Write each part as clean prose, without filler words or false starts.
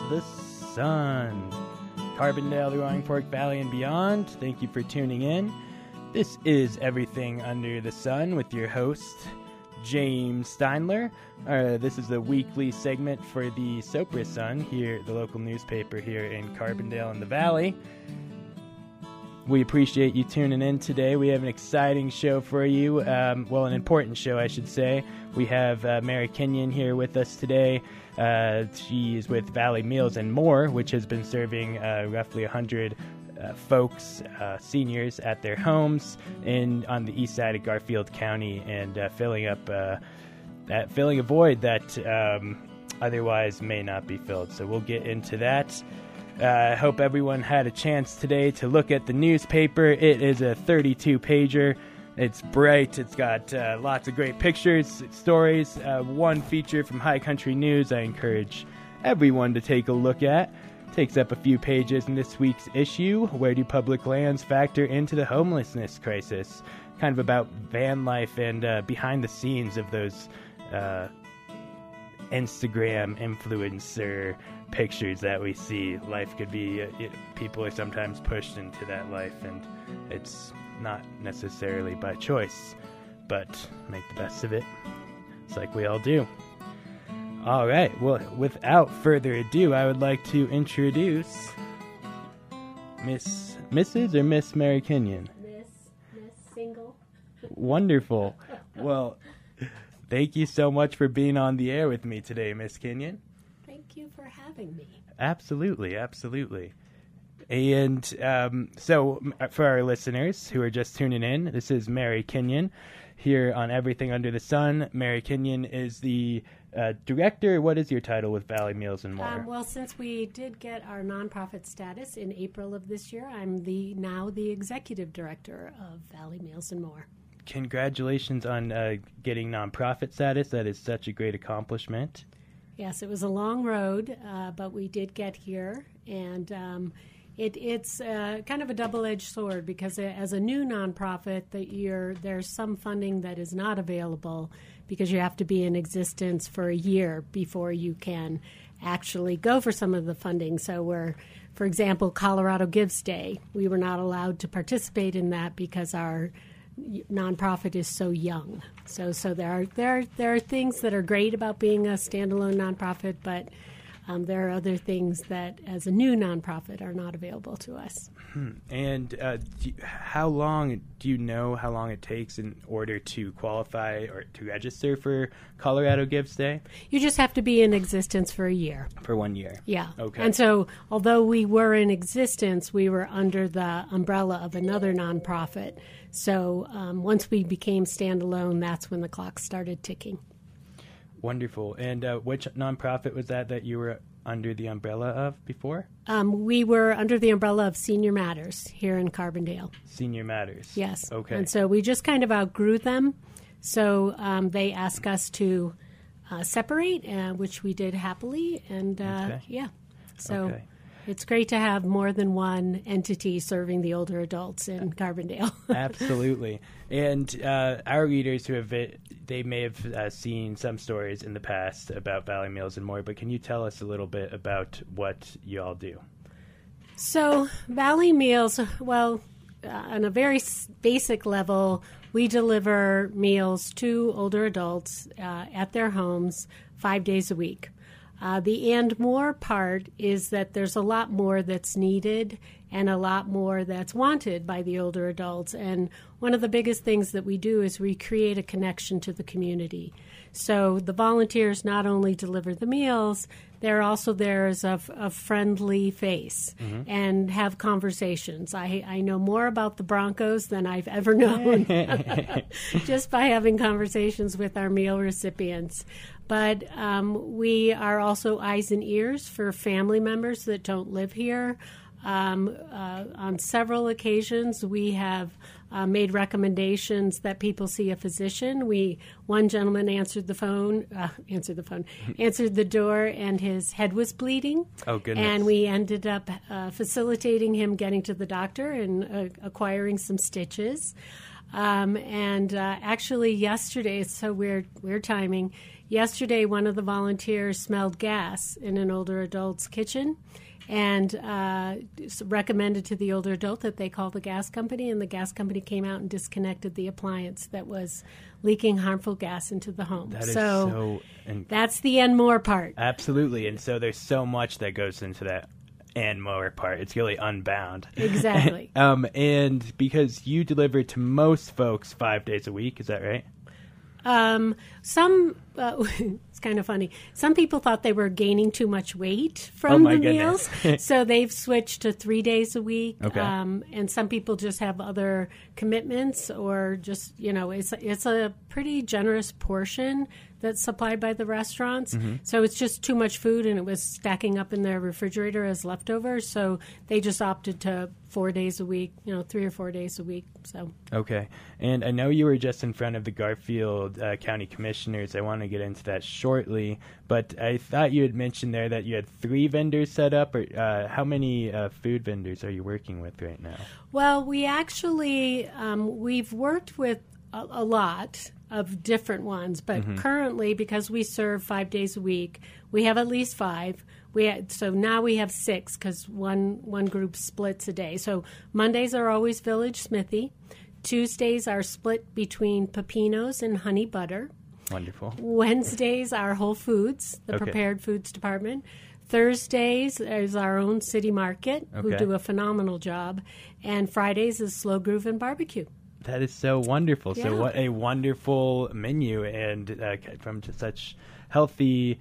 the Sun. Carbondale, the Roaring Fork Valley, and beyond, thank you for tuning in. This is Everything Under the Sun with your host, James Steinler. This is the weekly segment for the Sopra Sun, here, the local newspaper here in Carbondale in the Valley. We appreciate you tuning in today. We have an exciting show for you. An important show, I should say. We have Mary Kenyon here with us today. She is with Valley Meals and More, which has been serving roughly 100 folks, seniors, at their homes on the east side of Garfield County, and filling a void that otherwise may not be filled. So we'll get into that. I hope everyone had a chance today to look at the newspaper. It is a 32-pager. It's bright. It's got lots of great pictures, stories. One feature from High Country News I encourage everyone to take a look at. Takes up a few pages in this week's issue. Where do public lands factor into the homelessness crisis? Kind of about van life and behind the scenes of those Instagram influencer pictures that we see. Life could be, people are sometimes pushed into that life, and it's not necessarily by choice, but make the best of it. It's like we all do. All right, well, without further ado, I would like to introduce Mrs. or Miss Mary Kenyon? Miss Single. Wonderful. Well, thank you so much for being on the air with me today, Miss Kenyon. Thank you for having me. Absolutely. And so for our listeners who are just tuning in, this is Mary Kenyon here on Everything Under the Sun. Mary Kenyon is the director. What is your title with Valley Meals and More? Well, since we did get our nonprofit status in April of this year, I'm now the executive director of Valley Meals and More. Congratulations on getting nonprofit status. That is such a great accomplishment. Yes, it was a long road, but we did get here, and it's kind of a double-edged sword because as a new nonprofit, there's some funding that is not available because you have to be in existence for a year before you can actually go for some of the funding. So for example, Colorado Gives Day, we were not allowed to participate in that because our nonprofit is so young. So there are things that are great about being a standalone nonprofit, but there are other things that, as a new nonprofit, are not available to us. And how long it takes in order to qualify or to register for Colorado Gives Day? You just have to be in existence for a year. For 1 year? Yeah. Okay. And so, although we were in existence, we were under the umbrella of another nonprofit. So once we became standalone, that's when the clock started ticking. Wonderful. And which nonprofit was that you were under the umbrella of before? We were under the umbrella of Senior Matters here in Carbondale. Senior Matters. Yes. Okay. And so we just kind of outgrew them. So they asked us to separate, which we did happily. And yeah. So it's great to have more than one entity serving the older adults in Carbondale. Absolutely. And our readers they may have seen some stories in the past about Valley Meals and More, but can you tell us a little bit about what you all do? So Valley Meals, on a very basic level, we deliver meals to older adults at their homes 5 days a week. The and more part is that there's a lot more that's needed and a lot more that's wanted by the older adults. And one of the biggest things that we do is we create a connection to the community. So the volunteers not only deliver the meals, they're also there as a friendly face and have conversations. I know more about the Broncos than I've ever known just by having conversations with our meal recipients. But we are also eyes and ears for family members that don't live here. On several occasions, we have made recommendations that people see a physician. One gentleman answered the door, and his head was bleeding. Oh, goodness. And we ended up facilitating him getting to the doctor and acquiring some stitches. Actually yesterday, it's so weird timing. yesterday one of the volunteers smelled gas in an older adult's kitchen and recommended to the older adult that they call the gas company, and the gas company came out and disconnected the appliance that was leaking harmful gas into the home. That is so that's the and more part. Absolutely. And so there's so much that goes into that and more part. It's really unbound. Exactly. And because you deliver to most folks 5 days a week, is that right? It's kind of funny. Some people thought they were gaining too much weight from the meals, so they've switched to 3 days a week. Okay. And some people just have other commitments, or just, it's a pretty generous portion that's supplied by the restaurants. Mm-hmm. So it's just too much food, and it was stacking up in their refrigerator as leftovers. So they just opted to 4 days a week, 3 or 4 days a week. So okay. And I know you were just in front of the Garfield County Commissioners. I want to get into that shortly, but I thought you had mentioned there that you had 3 vendors set up. Or how many food vendors are you working with right now? Well, we actually we've worked with a lot of different ones, but currently, because we serve 5 days a week, we have at least 5. So now we have 6 because one group splits a day. So Mondays are always Village Smithy. Tuesdays are split between Pepinos and Honey Butter. Wonderful. Wednesdays are Whole Foods, the prepared foods department. Thursdays is our own City Market, who do a phenomenal job. And Fridays is Slow Groove and Barbecue. That is so wonderful. Yeah. So what a wonderful menu, and from such healthy,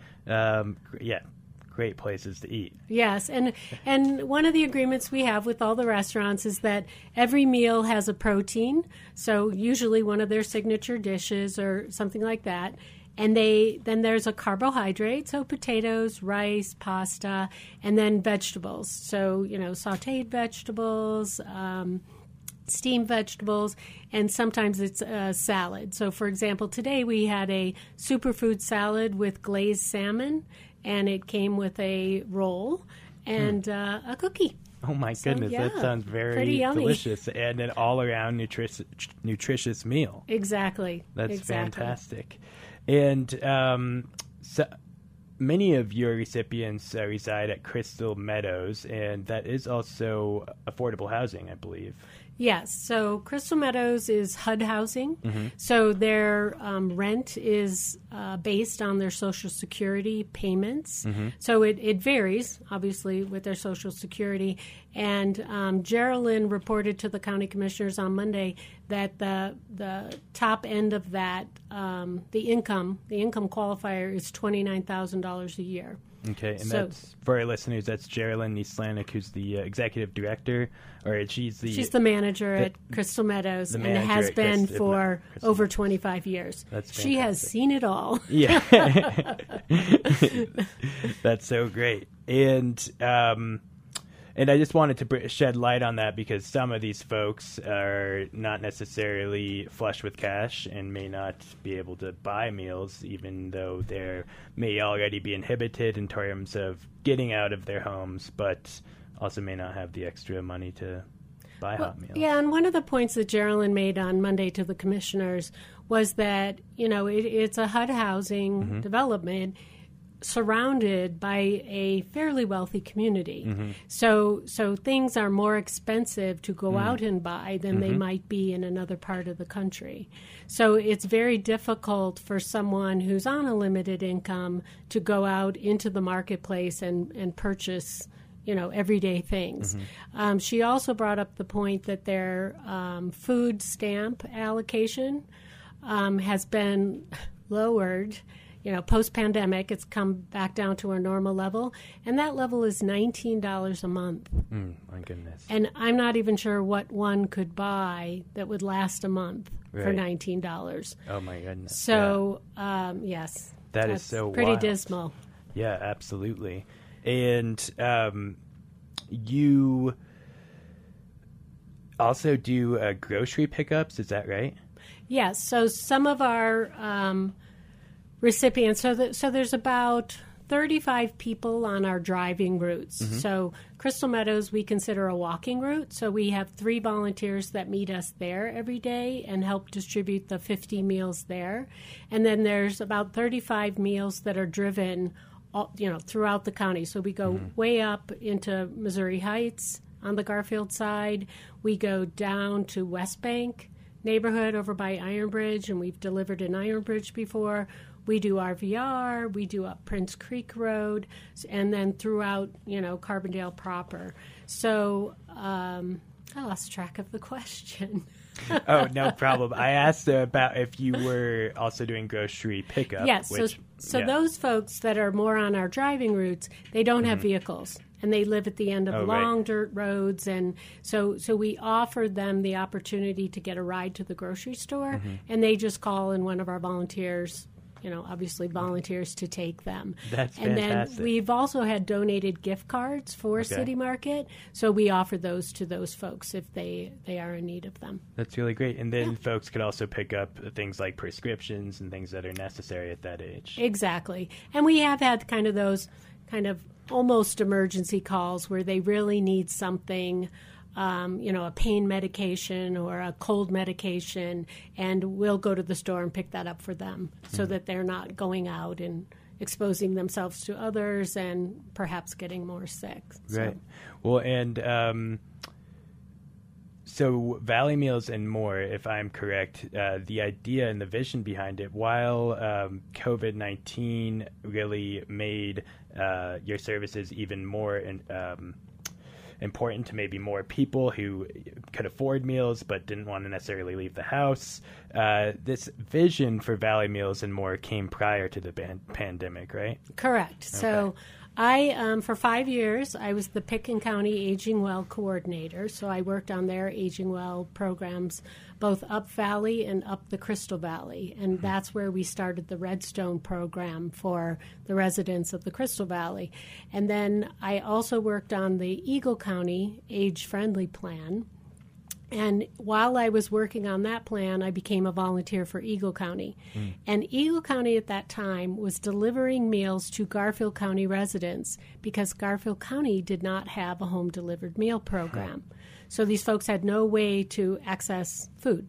great places to eat. Yes, and one of the agreements we have with all the restaurants is that every meal has a protein, so usually one of their signature dishes or something like that. And then there's a carbohydrate, so potatoes, rice, pasta, and then vegetables. So, sautéed vegetables, steamed vegetables, and sometimes it's a salad. So, for example, today we had a superfood salad with glazed salmon, and it came with a roll and a cookie. Oh, my goodness. Yeah, that sounds very yummy. delicious and an all-around nutritious meal. Exactly. That's fantastic. And so many of your recipients reside at Crystal Meadows, and that is also affordable housing, I believe. Yes. So Crystal Meadows is HUD housing. So their rent is based on their Social Security payments. So it varies, obviously, with their Social Security. And Geraldine reported to the county commissioners on Monday that the top end of that, the income qualifier is $29,000 a year. Okay, and that's, for our listeners, that's Geraldine Nislanik, who's the executive director, or she's the manager at Crystal Meadows, and has been for over 25 years. That's fantastic. She has seen it all. Yeah. That's so great. And I just wanted to shed light on that because some of these folks are not necessarily flush with cash and may not be able to buy meals, even though they may already be inhibited in terms of getting out of their homes, but also may not have the extra money to buy hot meals. Yeah, and one of the points that Geraldine made on Monday to the commissioners was that, it's a HUD housing development surrounded by a fairly wealthy community. So things are more expensive to go out and buy than they might be in another part of the country. So it's very difficult for someone who's on a limited income to go out into the marketplace and purchase everyday things. She also brought up the point that their food stamp allocation has been lowered. Post-pandemic, it's come back down to a normal level, and that level is $19 a month. My goodness. And I'm not even sure what one could buy that would last a month for $19. Oh, my goodness. So, yes. That is so pretty wild. dismal. Yeah, absolutely. And you also do grocery pickups, is that right? Yes. So some of our recipients, so there's about 35 people on our driving routes. So Crystal Meadows we consider a walking route. So we have 3 volunteers that meet us there every day and help distribute the 50 meals there. And then there's about 35 meals that are driven throughout the county. So we go way up into Missouri Heights on the Garfield side. We go down to West Bank neighborhood over by Iron Bridge, and we've delivered in Iron Bridge before. We do RVR, we do up Prince Creek Road, and then throughout, Carbondale proper. So I lost track of the question. Oh, no problem. I asked about if you were also doing grocery pickup. Yes, so those folks that are more on our driving routes, they don't have vehicles. And they live at the end of long dirt roads. And so we offer them the opportunity to get a ride to the grocery store, and they just call in one of our volunteers, obviously volunteers to take them. That's and fantastic. Then we've also had donated gift cards for City Market, so we offer those to those folks if they are in need of them. That's really great. And then folks could also pick up things like prescriptions and things that are necessary at that age. Exactly. And we have had those almost emergency calls where they really need something, a pain medication or a cold medication, and we'll go to the store and pick that up for them so that they're not going out and exposing themselves to others and perhaps getting more sick. Right. Well, and so Valley Meals and More, if I'm correct, the idea and the vision behind it, while COVID-19 really made your services even more important to maybe more people who could afford meals but didn't want to necessarily leave the house, this vision for Valley Meals and More came prior to the pandemic, right? Correct. Okay. So I, for 5 years, I was the Pitkin County Aging Well coordinator. So I worked on their Aging Well programs, both up Valley and up the Crystal Valley. And that's where we started the Redstone program for the residents of the Crystal Valley. And then I also worked on the Eagle County Age Friendly Plan. And while I was working on that plan, I became a volunteer for Eagle County. And Eagle County at that time was delivering meals to Garfield County residents because Garfield County did not have a home-delivered meal program. So these folks had no way to access food.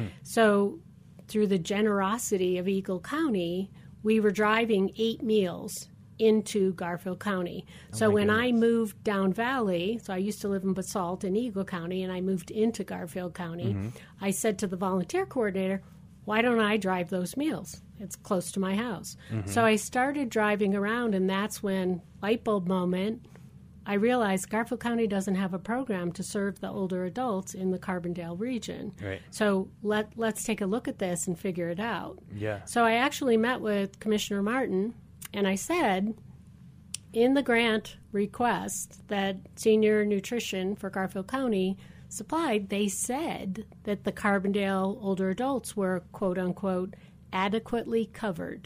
So through the generosity of Eagle County, we were driving 8 meals into Garfield County. So when I moved down Valley, so I used to live in Basalt in Eagle County, and I moved into Garfield County, I said to the volunteer coordinator, why don't I drive those meals? It's close to my house. So I started driving around, and that's when, light bulb moment, I realized Garfield County doesn't have a program to serve the older adults in the Carbondale region. Right. So let's take a look at this and figure it out. Yeah. So I actually met with Commissioner Martin, and I said, in the grant request that Senior Nutrition for Garfield County supplied, they said that the Carbondale older adults were, quote unquote, adequately covered.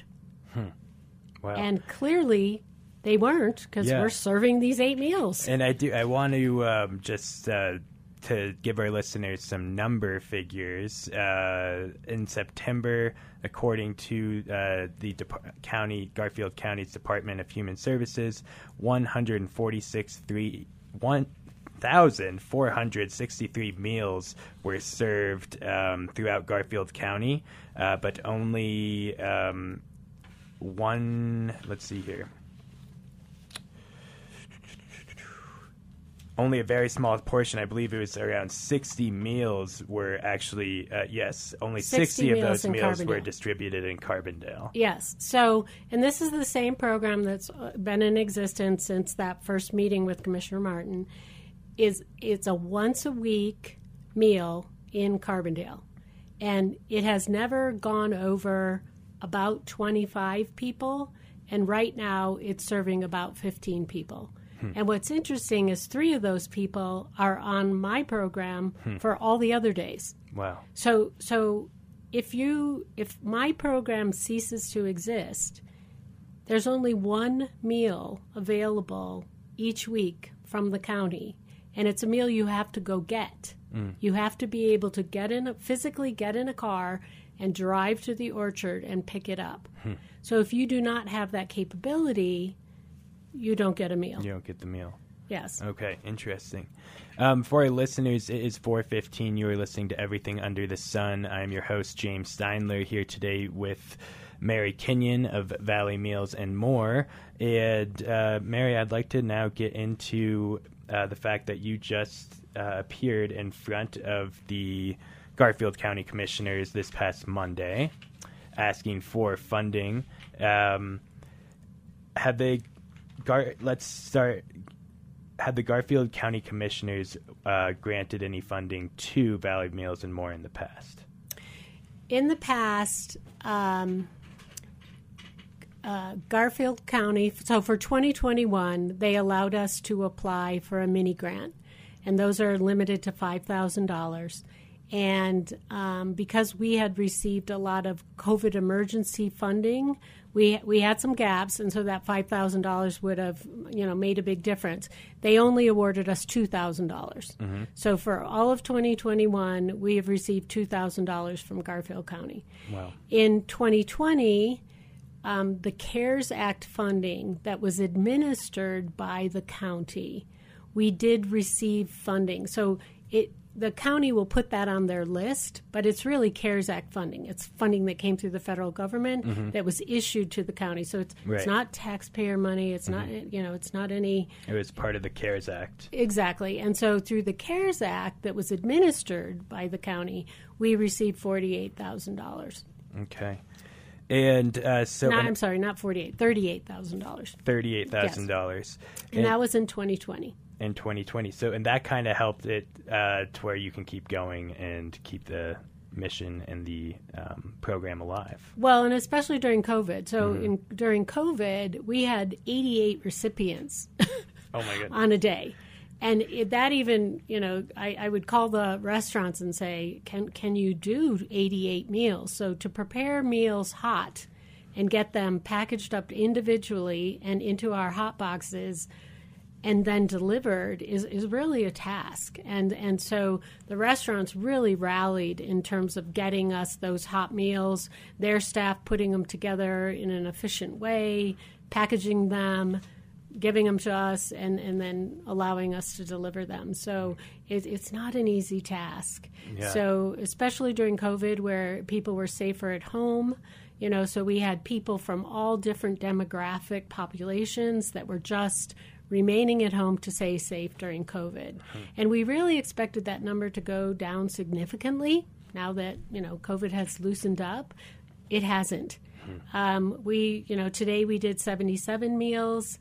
Wow. And clearly they weren't, because we're serving these 8 meals. And I want to just to give our listeners some number figures. In September, according to the Garfield County's Department of Human Services, 1,463 meals were served throughout Garfield County, but only let's see here. Only a very small portion, I believe it was around 60 meals were actually, only 60 of those meals were distributed in Carbondale. Yes. So, and this is the same program that's been in existence since that first meeting with Commissioner Martin. It's a once-a-week meal in Carbondale. And it has never gone over about 25 people, and right now it's serving about 15 people. And what's interesting is 3 of those people are on my program for all the other days. Wow. So if my program ceases to exist, there's only 1 meal available each week from the county, and it's a meal you have to go get. You have to be able to physically get in a car and drive to the orchard and pick it up. So if you do not have that capability, you don't get a meal. You don't get the meal. Yes. Okay, interesting. For our listeners, it is 4:15. You are listening to Everything Under the Sun. I am your host, James Steinler, here today with Mary Kenyon of Valley Meals and More. And Mary, I'd like to now get into the fact that you just appeared in front of the Garfield County Commissioners this past Monday, asking for funding. Have the Garfield County Commissioners granted any funding to Valley Meals and More in the past? In the past, Garfield County, so for 2021, they allowed us to apply for a mini grant, and those are limited to $5,000. And because we had received a lot of COVID emergency funding, we had some gaps, and so that $5,000 would have, made a big difference. They only awarded us $2,000. Mm-hmm. So for all of 2021, we have received $2,000 from Garfield County. Wow. In 2020, the CARES Act funding that was administered by the county, we did receive funding. So the county will put that on their list, but it's really CARES Act funding. It's funding that came through the federal government that was issued to the county. So it's not taxpayer money. It's not, it's not any... It was part of the CARES Act. Exactly. And so through the CARES Act that was administered by the county, we received $48,000. Okay. And so... I'm sorry, not $48,000, $38,000. $38,000. Yes. And that was in 2020. In 2020. So, and that kind of helped it to where you can keep going and keep the mission and the program alive. Well, and especially during COVID. So during COVID, we had 88 recipients oh my goodness. on a day. And that even, I would call the restaurants and say, can you do 88 meals? So to prepare meals hot and get them packaged up individually and into our hot boxes and then delivered is really a task. And so the restaurants really rallied in terms of getting us those hot meals, their staff putting them together in an efficient way, packaging them, giving them to us, and then allowing us to deliver them. So it's not an easy task. Yeah. So especially during COVID where people were safer at home, so we had people from all different demographic populations that were just remaining at home to stay safe during COVID. And we really expected that number to go down significantly now that, COVID has loosened up. It hasn't. Today we did 77 meals.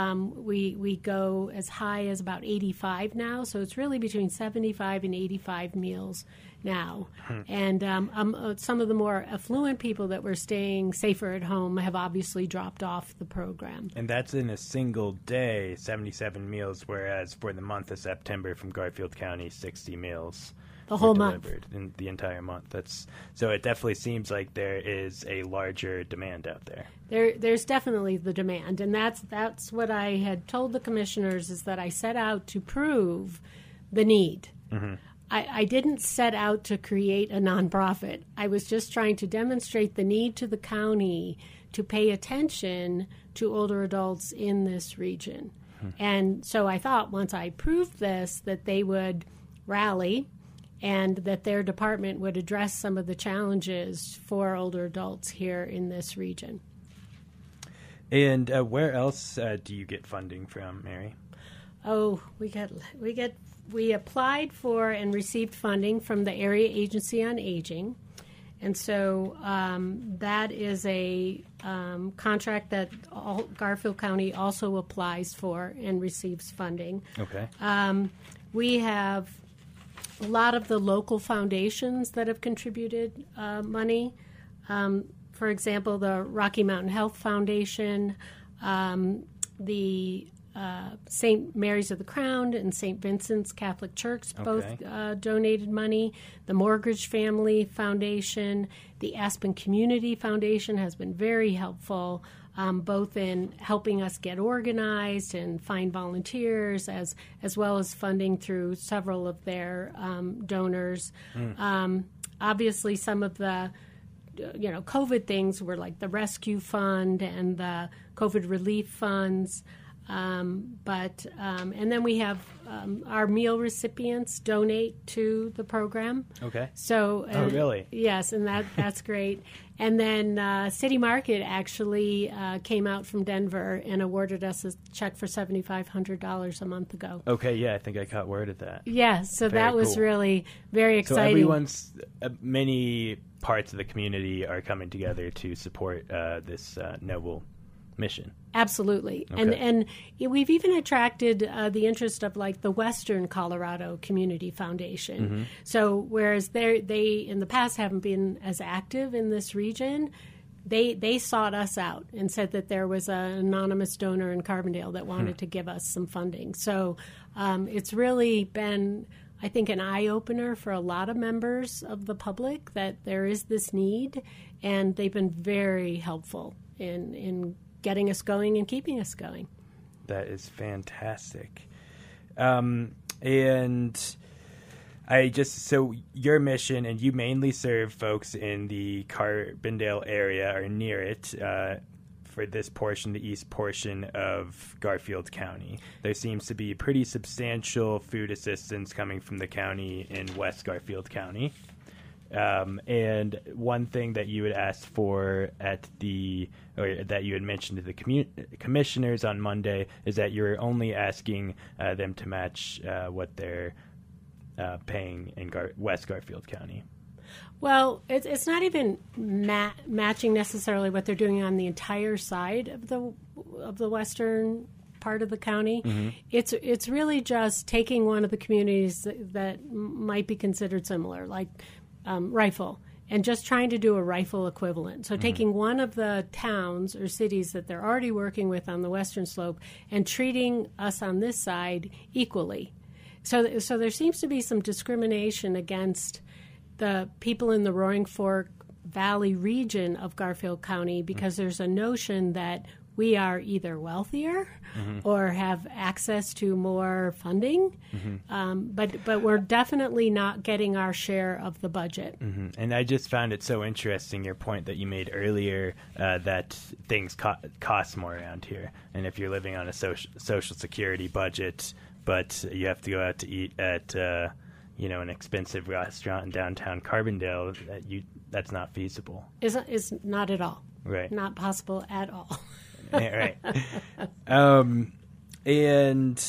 We go as high as about 85 now, so it's really between 75 and 85 meals now. And some of the more affluent people that were staying safer at home have obviously dropped off the program. And that's in a single day, 77 meals, whereas for the month of September from Garfield County, 60 meals. The whole month. In the entire month. So it definitely seems like there is a larger demand out there. There's definitely the demand, and that's what I had told the commissioners, is that I set out to prove the need. Mm-hmm. I didn't set out to create a nonprofit. I was just trying to demonstrate the need to the county to pay attention to older adults in this region. Mm-hmm. And so I thought once I proved this, that they would rally and that their department would address some of the challenges for older adults here in this region. And where else do you get funding from, Mary? Oh, we applied for and received funding from the Area Agency on Aging. And so that is a contract that Garfield County also applies for and receives funding. Okay. We have a lot of the local foundations that have contributed money. For example, the Rocky Mountain Health Foundation, the St. Mary's of the Crown and St. Vincent's Catholic Church both donated money. The Mortgage Family Foundation, the Aspen Community Foundation has been very helpful, both in helping us get organized and find volunteers, as well as funding through several of their donors. Obviously, some of the COVID things were like the rescue fund and the COVID relief funds. And then we have our meal recipients donate to the program. Okay. So, oh, really? Yes, and that's great. And then City Market actually came out from Denver and awarded us a check for $7,500 a month ago. Okay, yeah, I think I caught word of that. Yeah, so Very that was cool. really very exciting. So many parts of the community are coming together to support this noble mission. Absolutely. Okay. And we've even attracted the interest of like the Western Colorado Community Foundation. Mm-hmm. So whereas they in the past haven't been as active in this region, they sought us out and said that there was an anonymous donor in Carbondale that wanted to give us some funding. So it's really been, I think, an eye-opener for a lot of members of the public that there is this need, and they've been very helpful in getting us going and keeping us going. That is fantastic. And so your mission, and you mainly serve folks in the Carbondale area or near it, for this portion, the east portion of Garfield County. There seems to be pretty substantial food assistance coming from the county in West Garfield County. And one thing that you had asked for that you had mentioned to the commissioners on Monday is that you're only asking them to match what they're paying in West Garfield County. Well, it's not even matching necessarily what they're doing on the entire side of the western part of the county. Mm-hmm. It's really just taking one of the communities that might be considered similar, like Rifle, and just trying to do a Rifle equivalent. So taking one of the towns or cities that they're already working with on the western slope and treating us on this side equally. So there seems to be some discrimination against the people in the Roaring Fork Valley region of Garfield County because there's a notion that we are either wealthier or have access to more funding, but we're definitely not getting our share of the budget. Mm-hmm. And I just found it so interesting, your point that you made earlier, that things cost more around here. And if you're living on a social security budget, but you have to go out to eat at an expensive restaurant in downtown Carbondale, that's not feasible. It's not at all. Right. Not possible at all. Right. And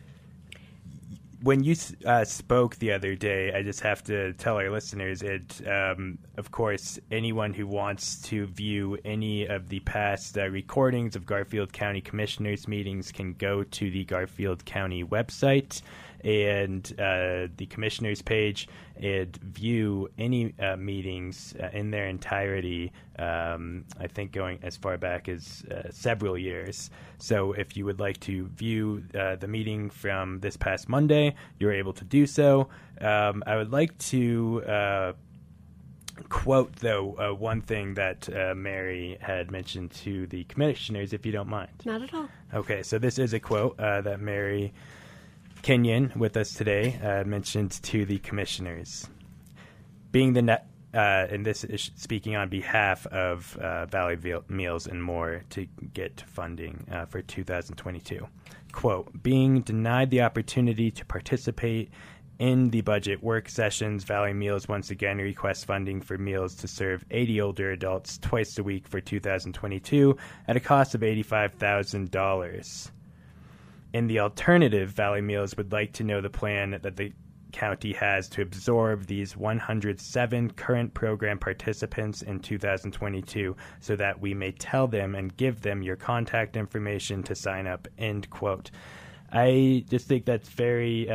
when you spoke the other day, I just have to tell our listeners, of course, anyone who wants to view any of the past recordings of Garfield County Commissioners meetings can go to the Garfield County website and the commissioners page and view any meetings in their entirety, I think going as far back as several years. So if you would like to view the meeting from this past Monday, you're able to do so. I would like to quote, though, one thing that Mary had mentioned to the commissioners, if you don't mind. Not at all. Okay, so this is a quote that Mary Kenyon, with us today, mentioned to the commissioners. Being and this is speaking on behalf of Valley Meals and More to get funding for 2022. Quote, being denied the opportunity to participate in the budget work sessions, Valley Meals once again requests funding for meals to serve 80 older adults twice a week for 2022 at a cost of $85,000. In the alternative, Valley Meals would like to know the plan that the county has to absorb these 107 current program participants in 2022 so that we may tell them and give them your contact information to sign up, end quote. I just think that's very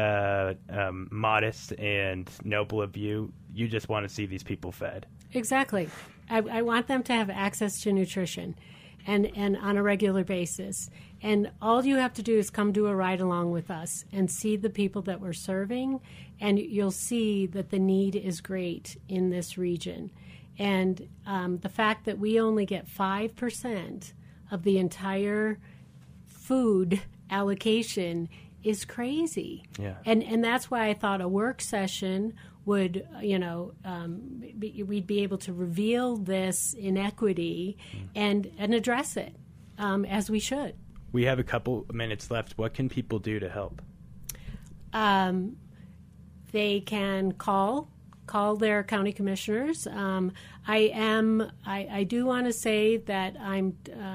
modest and noble of you. You just want to see these people fed. Exactly. I want them to have access to nutrition and on a regular basis. And all you have to do is come do a ride along with us and see the people that we're serving, and you'll see that the need is great in this region. And the fact that we only get 5% of the entire food allocation is crazy. Yeah. And that's why I thought a work session would, we'd be able to reveal this inequity and address it as we should. We have a couple minutes left. What can people do to help? They can call their county commissioners. I do want to say that I'm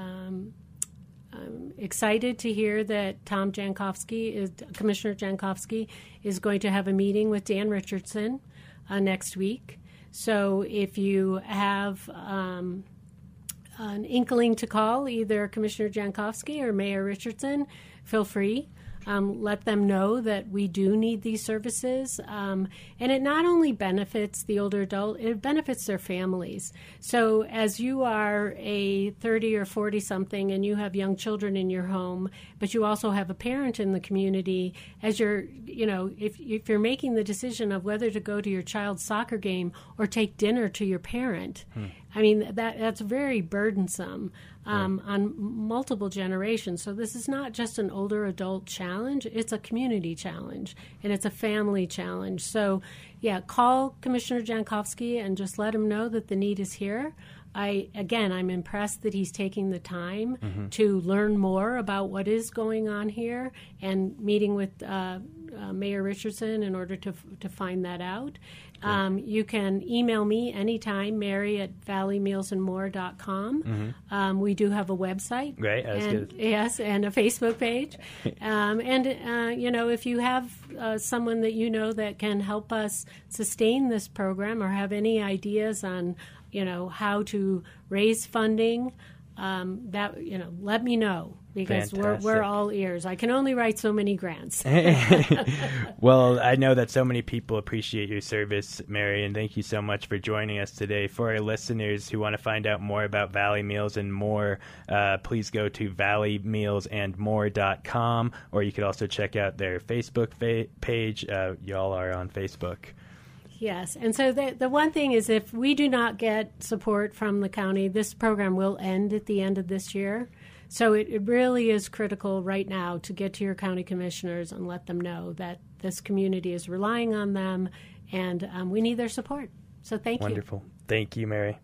excited to hear that Commissioner Jankowski is going to have a meeting with Dan Richardson next week. So if you have an inkling to call either Commissioner Jankowski or Mayor Richardson, feel free. Let them know that we do need these services. And it not only benefits the older adult, it benefits their families. So as you are a 30 or 40-something and you have young children in your home, but you also have a parent in the community, as you're, if you're making the decision of whether to go to your child's soccer game or take dinner to your parent, I mean, that's very burdensome on multiple generations. So this is not just an older adult challenge. It's a community challenge, and it's a family challenge. So, call Commissioner Jankowski and just let him know that the need is here. I'm impressed that he's taking the time to learn more about what is going on here and meeting with Mayor Richardson in order to find that out. You can email me anytime, mary@valleymealsandmore.com. We do have a website. Right, that's good. Yes, and a Facebook page. If you have someone that you know that can help us sustain this program or have any ideas on, how to raise funding, let me know. Because we're all ears. I can only write so many grants. Well, I know that so many people appreciate your service, Mary, and thank you so much for joining us today. For our listeners who want to find out more about Valley Meals and More, please go to valleymealsandmore.com, or you could also check out their Facebook page. Y'all are on Facebook. Yes, and so the one thing is, if we do not get support from the county, this program will end at the end of this year. So it really is critical right now to get to your county commissioners and let them know that this community is relying on them, and we need their support. So thank you. Wonderful. Thank you, Mary.